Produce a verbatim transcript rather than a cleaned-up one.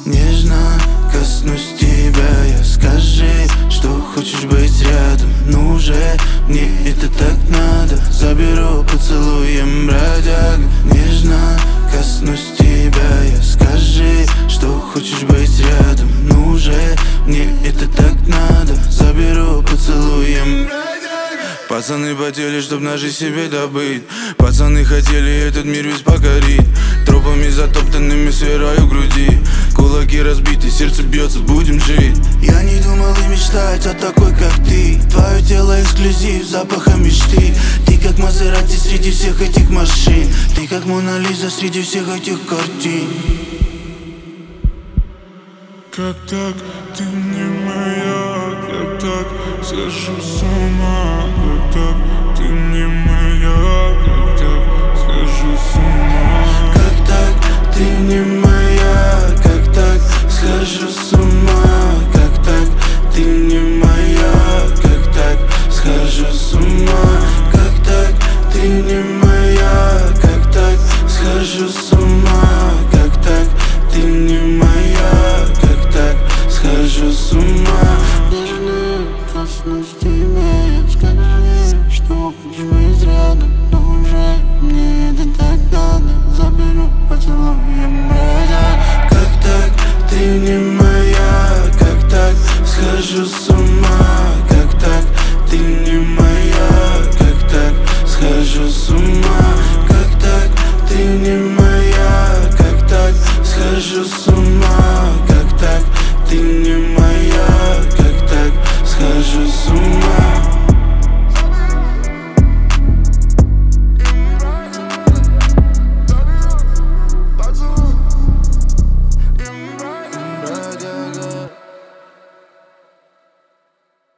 Нежно коснусь тебя, я скажи, что хочешь быть рядом. Ну уже мне это так надо. Заберу поцелуем, бродяга. Нежно коснусь тебя, я скажи, что хочешь быть рядом. Ну уже мне это так надо. Заберу поцелуем, бродяга. Пацаны потели, чтоб ножи себе добыть. Пацаны хотели этот мир весь покорить. Тропами затоптанными свераю груди. Кулаки разбиты, сердце бьется, будем жить. Я не думал и мечтать о такой, как ты. Твое тело эксклюзив, запаха мечты. Ты как Мазерати среди всех этих машин. Ты как Мона Лиза среди всех этих картин. Как так, ты не моя, как так, схожу с ума. Как так, ты не моя, как так, схожу с ума. Как так, ты не моя, как так, схожу с ума.